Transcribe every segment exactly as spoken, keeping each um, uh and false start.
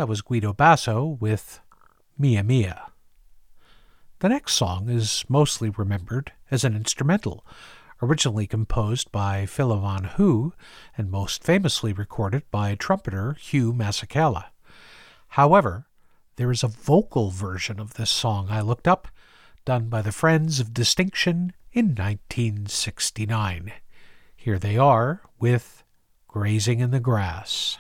that was Guido Basso with Mia Mia. The next song is mostly remembered as an instrumental, originally composed by Philemon Hu and most famously recorded by trumpeter Hugh Masekela. However, there is a vocal version of this song I looked up, done by the Friends of Distinction in nineteen sixty-nine. Here they are with Grazing in the Grass.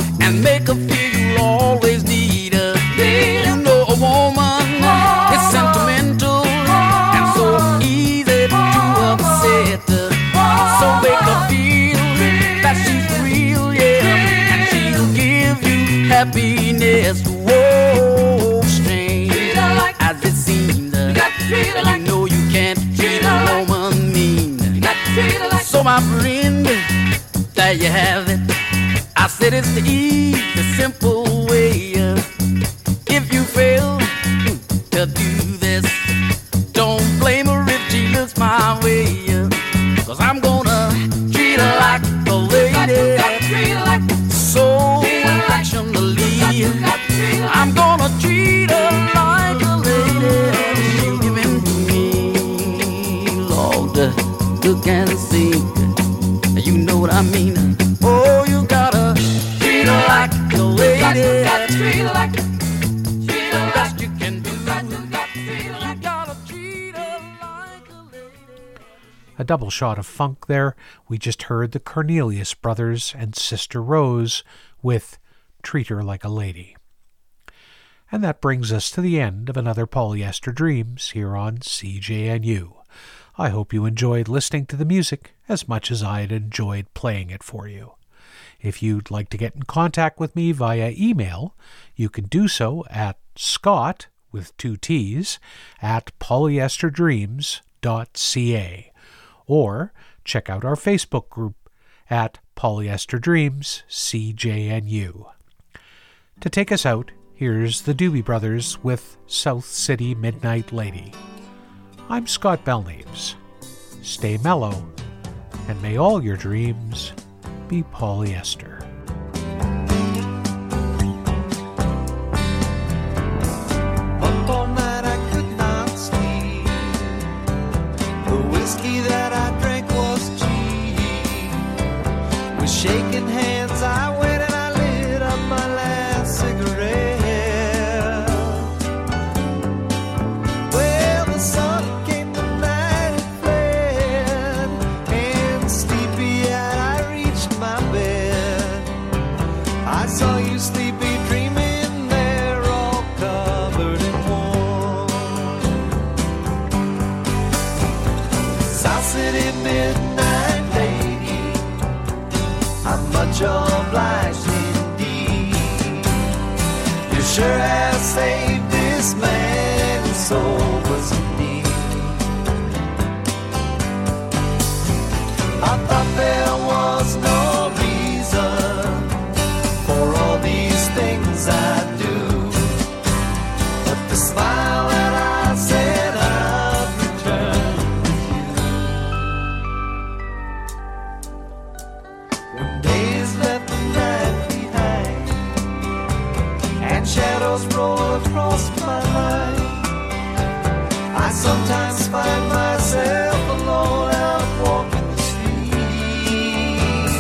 Make her feel you always need her. You know a woman, it's simple. there you have it. I said it's the easy, simple way. uh, If you fail to do this, don't blame her if she looks my way. uh, Cause I'm gonna treat her like a lady, so affectionately. I'm gonna treat her like a lady. She'll give in to me, Lord, look and see. You know what I mean? Oh, you gotta treat her like a lady. Treat her like the best you can do. You gotta treat her like a lady. A double shot of funk there. We just heard the Cornelius Brothers and Sister Rose with Treat Her Like a Lady. And that brings us to the end of another Polyester Dreams here on C J N U. I hope you enjoyed listening to the music as much as I had enjoyed playing it for you. If you'd like to get in contact with me via email, you can do so at Scott, with two T's, at polyesterdreams dot c a, or check out our Facebook group at Polyester Dreams C J N U. To take us out, here's the Doobie Brothers with South City Midnight Lady. I'm Scott Belknaves. Stay mellow, and may all your dreams be polyester. Up all night I could not sleep. The whiskey that I drank was cheap. With shaking hands I went and I lit up my last cigarette. Well, the sun came, the night had fled, and sleepy-eyed I reached my bed. I saw you sleepy dreaming there, all covered in warm. South City midnight lady, I'm much obliged indeed. You sure have saved this man whose soul was in need. I thought there was no reason for all these things I do, but the smile that I said I'd return. When days left the night behind and shadows roll across my mind, I sometimes find myself alone out walking the streets.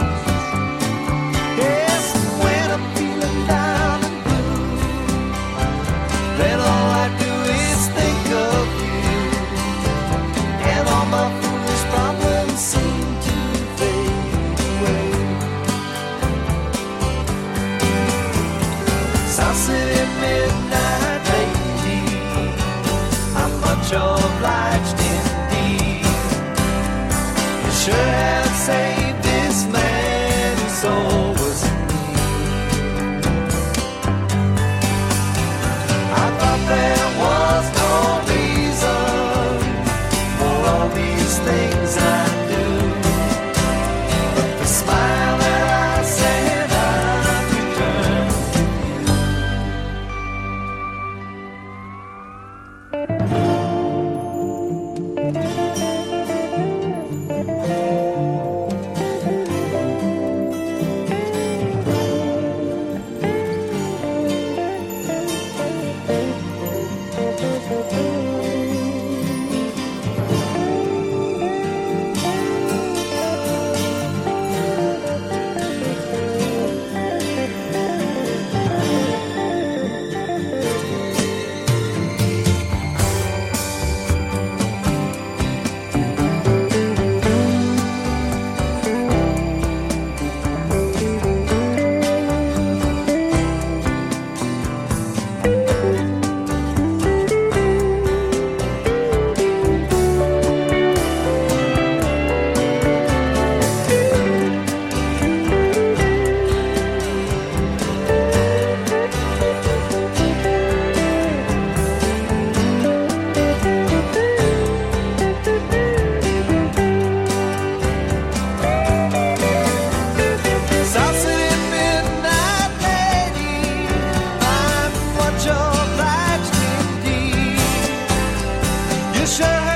Yes, when I'm feeling down and blue, then all I do is think of you, and all my foolish problems seem to fade away. South City midnight lady, I'm much obliged indeed. You sure have saved this man whose soul was in need. I thought there was no reason for all these things I do, but the smile that I said I'd return to you. wish I had